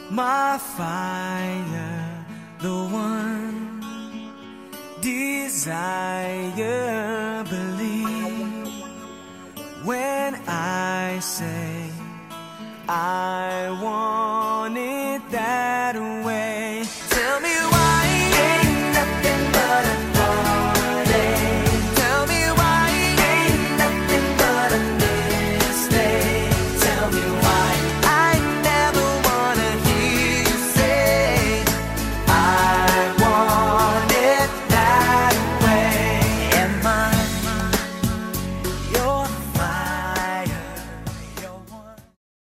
my fire, the one desire. Believe when I say I want it.